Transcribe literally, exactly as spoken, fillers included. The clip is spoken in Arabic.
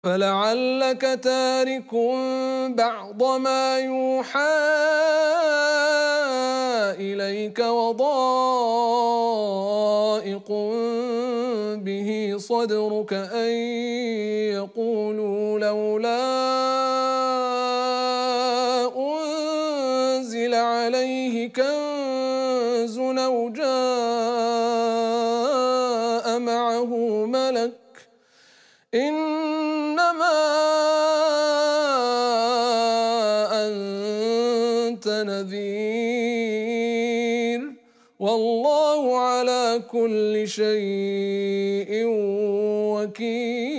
فلعلك تارك بعض ما يوحى إليك وضائق به صدرك أن يقولوا لولا أنزل عليه كنز أو جاء معه ملك إنما أنت نذير والله على كل شيء وكيل.